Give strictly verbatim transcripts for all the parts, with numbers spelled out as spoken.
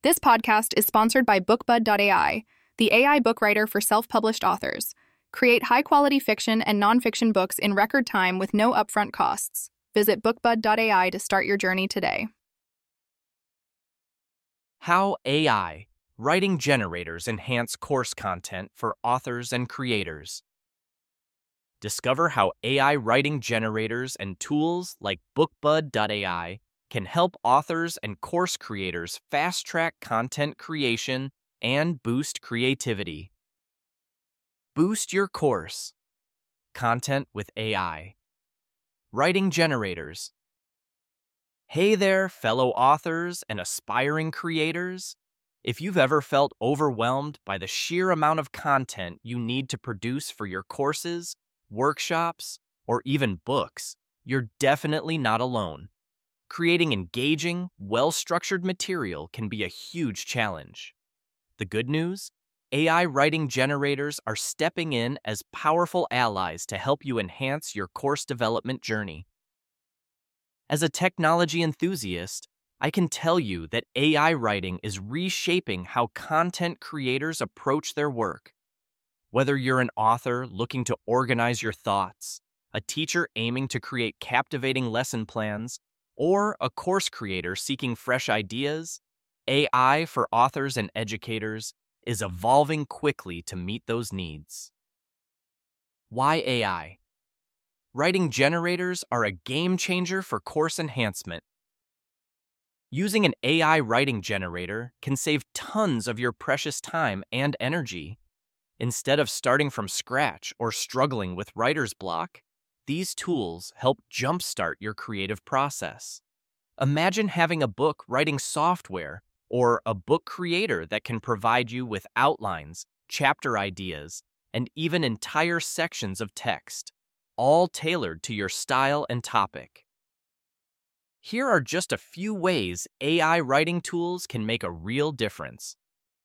This podcast is sponsored by BookBud dot A I, the A I book writer for self-published authors. Create high-quality fiction and nonfiction books in record time with no upfront costs. Visit BookBud dot A I to start your journey today. How A I writing generators enhance course content for authors and creators. Discover how A I writing generators and tools like BookBud dot A I can help authors and course creators fast-track content creation and boost creativity. Boost your course. Content with A I. Writing generators. Hey there, fellow authors and aspiring creators. If you've ever felt overwhelmed by the sheer amount of content you need to produce for your courses, workshops, or even books, you're definitely not alone. Creating engaging, well-structured material can be a huge challenge. The good news? A I writing generators are stepping in as powerful allies to help you enhance your course development journey. As a technology enthusiast, I can tell you that A I writing is reshaping how content creators approach their work. Whether you're an author looking to organize your thoughts, a teacher aiming to create captivating lesson plans, or a course creator seeking fresh ideas, A I for authors and educators is evolving quickly to meet those needs. Why A I? Writing generators are a game changer for course enhancement. Using an A I writing generator can save tons of your precious time and energy. Instead of starting from scratch or struggling with writer's block, these tools help jumpstart your creative process. Imagine having a book writing software or a book creator that can provide you with outlines, chapter ideas, and even entire sections of text, all tailored to your style and topic. Here are just a few ways A I writing tools can make a real difference.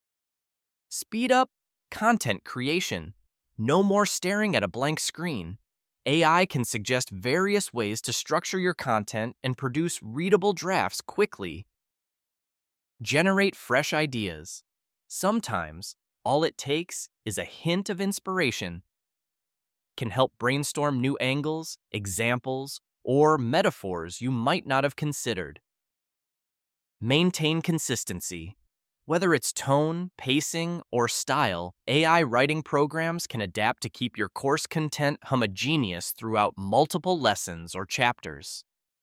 Speed up content creation. No more staring at a blank screen. A I can suggest various ways to structure your content and produce readable drafts quickly. Generate fresh ideas. Sometimes, all it takes is a hint of inspiration. Can help brainstorm new angles, examples, or metaphors you might not have considered. Maintain consistency. Whether it's tone, pacing, or style, A I writing programs can adapt to keep your course content homogeneous throughout multiple lessons or chapters.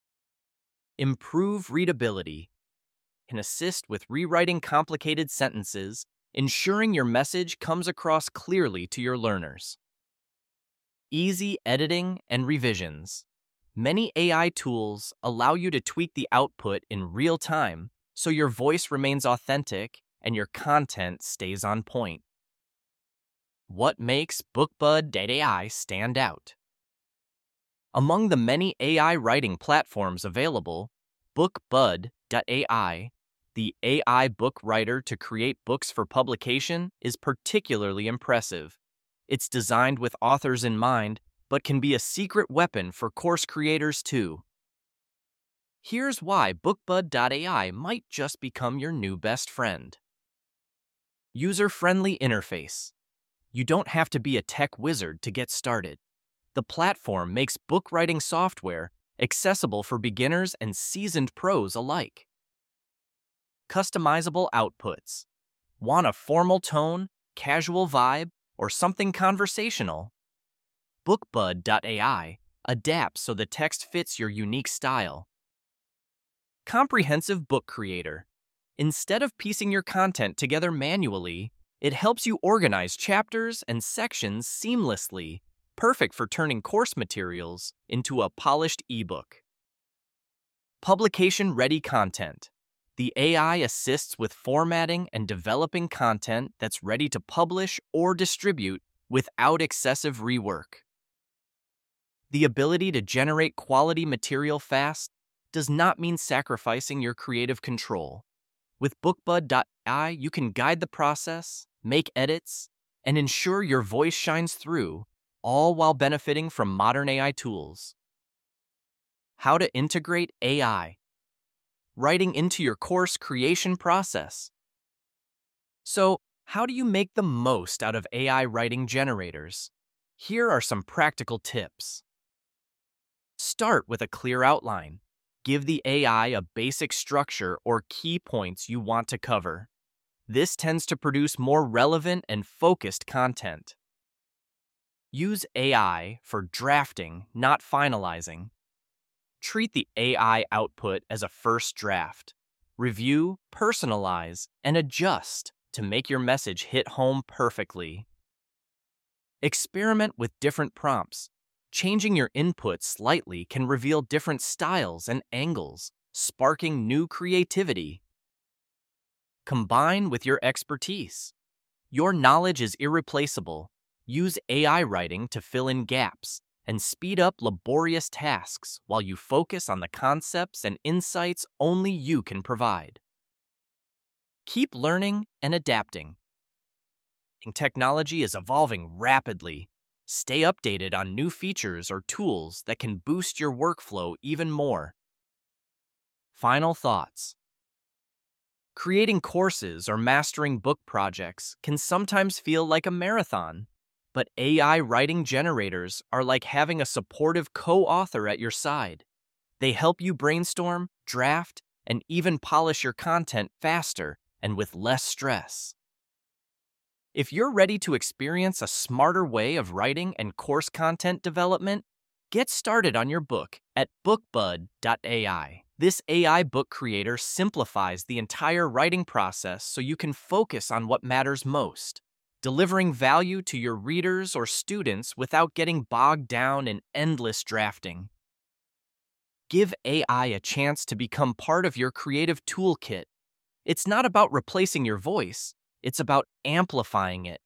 Improve readability. Can assist with rewriting complicated sentences, ensuring your message comes across clearly to your learners. Easy editing and revisions. Many A I tools allow you to tweak the output in real time, so your voice remains authentic and your content stays on point. What makes BookBud dot A I stand out? Among the many A I writing platforms available, BookBud dot A I, the A I book writer to create books for publication, is particularly impressive. It's designed with authors in mind, but can be a secret weapon for course creators too. Here's why BookBud dot A I might just become your new best friend. User-friendly interface. You don't have to be a tech wizard to get started. The platform makes book writing software accessible for beginners and seasoned pros alike. Customizable outputs. Want a formal tone, casual vibe, or something conversational? BookBud dot A I adapts so the text fits your unique style. Comprehensive book creator. Instead of piecing your content together manually, it helps you organize chapters and sections seamlessly, perfect for turning course materials into a polished ebook. Publication-ready content. The A I assists with formatting and developing content that's ready to publish or distribute without excessive rework. The ability to generate quality material fast does not mean sacrificing your creative control. With BookBud dot A I, you can guide the process, make edits, and ensure your voice shines through, all while benefiting from modern A I tools. How to integrate A I. Writing into your course creation process. So, how do you make the most out of A I writing generators? Here are some practical tips. Start with a clear outline. Give the A I a basic structure or key points you want to cover. This tends to produce more relevant and focused content. Use A I for drafting, not finalizing. Treat the A I output as a first draft. Review, personalize, and adjust to make your message hit home perfectly. Experiment with different prompts. Changing your input slightly can reveal different styles and angles, sparking new creativity. Combine with your expertise. Your knowledge is irreplaceable. Use A I writing to fill in gaps and speed up laborious tasks while you focus on the concepts and insights only you can provide. Keep learning and adapting. Technology is evolving rapidly. Stay updated on new features or tools that can boost your workflow even more. Final thoughts. Creating courses or mastering book projects can sometimes feel like a marathon, but A I writing generators are like having a supportive co-author at your side. They help you brainstorm, draft, and even polish your content faster and with less stress. If you're ready to experience a smarter way of writing and course content development, get started on your book at bookbud dot A I. This A I book creator simplifies the entire writing process so you can focus on what matters most, delivering value to your readers or students without getting bogged down in endless drafting. Give A I a chance to become part of your creative toolkit. It's not about replacing your voice. It's about amplifying it